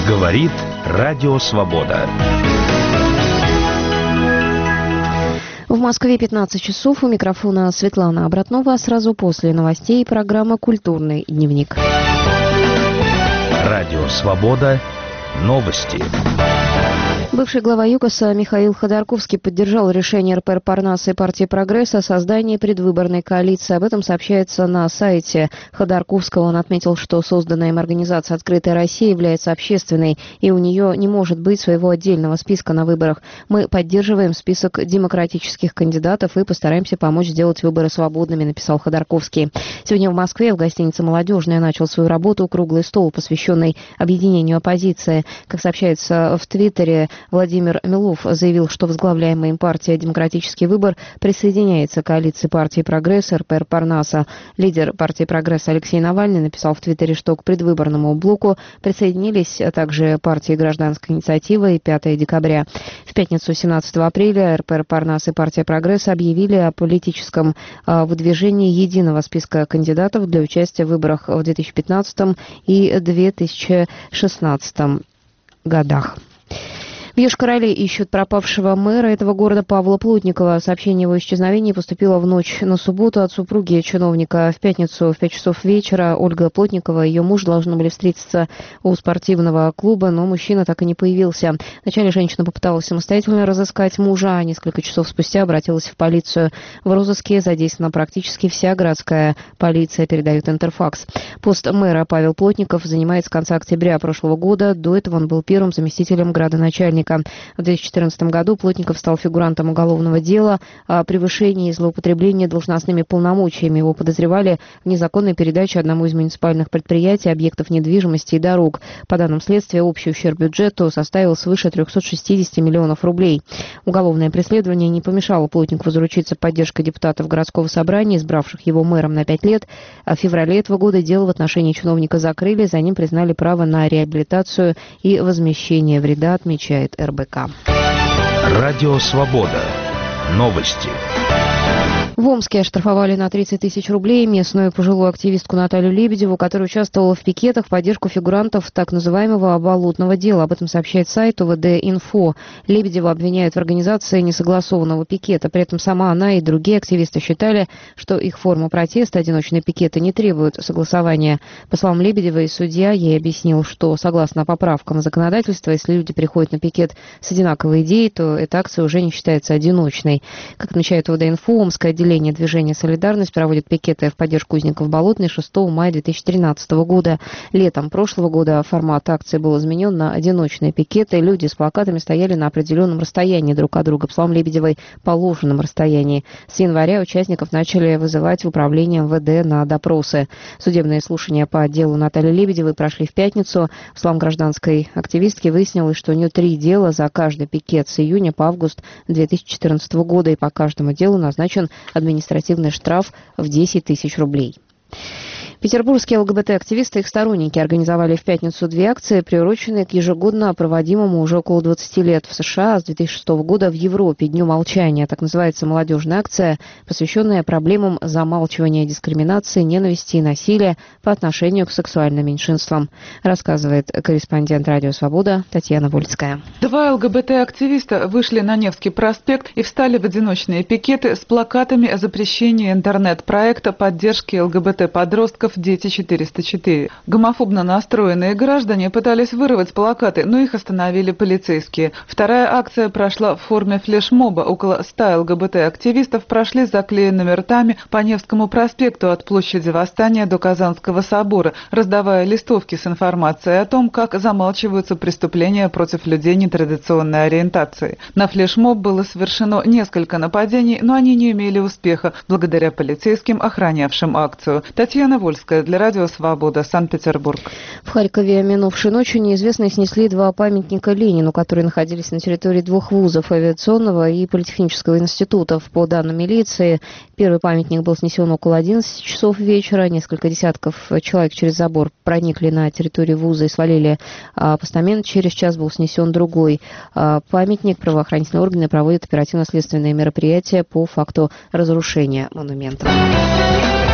Говорит Радио Свобода. В Москве 15 часов. У микрофона Светлана Обратнова. Сразу после новостей программа «Культурный дневник». Радио Свобода. Новости. Бывший глава ЮКОСа Михаил Ходорковский поддержал решение РПР Парнаса и партии «Прогресс» о создании предвыборной коалиции. Об этом сообщается на сайте Ходорковского. Он отметил, что созданная им организация «Открытая Россия» является общественной, и у нее не может быть своего отдельного списка на выборах. Мы поддерживаем список демократических кандидатов и постараемся помочь сделать выборы свободными, написал Ходорковский. Сегодня в Москве в гостинице «Молодежная» начал свою работу круглый стол, посвященный объединению оппозиции. Как сообщается в Твиттере, Владимир Милов заявил, что возглавляемая им партия «Демократический выбор» присоединяется к коалиции партии «Прогресс» РПР Парнаса. Лидер партии «Прогресс» Алексей Навальный написал в Твиттере, что к предвыборному блоку присоединились также партии «Гражданская инициатива» и 5 декабря. В пятницу 17 апреля РПР Парнас и партия «Прогресс» объявили о политическом выдвижении единого списка кандидатов для участия в выборах в 2015 и 2016 годах. В Йошкар-Оле ищут пропавшего мэра этого города Павла Плотникова. Сообщение о его исчезновении поступило в ночь на субботу от супруги чиновника. В пятницу в 5 часов вечера Ольга Плотникова и ее муж должны были встретиться у спортивного клуба, но мужчина так и не появился. Вначале женщина попыталась самостоятельно разыскать мужа, а несколько часов спустя обратилась в полицию. В розыске задействована практически вся городская полиция, передает Интерфакс. Пост мэра Павел Плотников занимает с конца октября прошлого года. До этого он был первым заместителем градоначальника. В 2014 году Плотников стал фигурантом уголовного дела о превышении и злоупотреблении должностными полномочиями. Его подозревали в незаконной передаче одному из муниципальных предприятий объектов недвижимости и дорог. По данным следствия, общий ущерб бюджету составил свыше 360 миллионов рублей. Уголовное преследование не помешало Плотникову заручиться поддержкой депутатов городского собрания, избравших его мэром на 5 лет. В феврале этого года дело в отношении чиновника закрыли, за ним признали право на реабилитацию и возмещение вреда, отмечает РБК. Радио Свобода. Новости. В Омске оштрафовали на 30 тысяч рублей местную пожилую активистку Наталью Лебедеву, которая участвовала в пикетах в поддержку фигурантов так называемого болотного дела. Об этом сообщает сайт УВД-Инфо. Лебедеву обвиняют в организации несогласованного пикета. При этом сама она и другие активисты считали, что их форма протеста, одиночные пикеты, не требуют согласования. По словам Лебедевой, судья ей объяснил, что согласно поправкам законодательства, если люди приходят на пикет с одинаковой идеей, то эта акция уже не считается одиночной. Как отмечает УВД-Инфо, Омское отделение движения «Солидарность» проводит пикеты в поддержку узников Болотной 6 мая 2013 года. Летом прошлого года формат акции был изменен на одиночные пикеты. Люди с плакатами стояли на определенном расстоянии друг от друга, по словам Лебедевой, положенном расстоянии. С января участников начали вызывать в управление МВД на допросы. Судебные слушания по делу Натальи Лебедевой прошли в пятницу. По словам гражданской активистки, выяснилось, что у нее 3 дела за каждый пикет с июня по август 2014 года, и по каждому делу назначен административный штраф в 10 тысяч рублей. Петербургские ЛГБТ-активисты и их сторонники организовали в пятницу 2 акции, приуроченные к ежегодно проводимому уже около 20 лет в США с 2006 года в Европе Дню молчания. Так называется молодежная акция, посвященная проблемам замалчивания дискриминации, ненависти и насилия по отношению к сексуальным меньшинствам, рассказывает корреспондент «Радио Свобода» Татьяна Вольская. 2 ЛГБТ-активиста вышли на Невский проспект и встали в одиночные пикеты с плакатами о запрещении интернет-проекта поддержки ЛГБТ-подростков «Дети 404». Гомофобно настроенные граждане пытались вырвать плакаты, но их остановили полицейские. Вторая акция прошла в форме флешмоба. Около 100 ЛГБТ-активистов прошли с заклеенными ртами по Невскому проспекту от площади Восстания до Казанского собора, раздавая листовки с информацией о том, как замалчиваются преступления против людей нетрадиционной ориентации. На флешмоб было совершено несколько нападений, но они не имели успеха благодаря полицейским, охранявшим акцию. Татьяна Вольская для Радио Свобода, Санкт-Петербург. В Харькове минувшей ночью неизвестные снесли 2 памятника Ленину, которые находились на территории 2 вузов — авиационного и политехнического институтов. По данным милиции, первый памятник был снесен около 11 часов вечера. Несколько десятков человек через забор проникли на территорию вуза и свалили постамент. Через час был снесен другой памятник. Правоохранительные органы проводят оперативно-следственные мероприятия по факту разрушения монумента.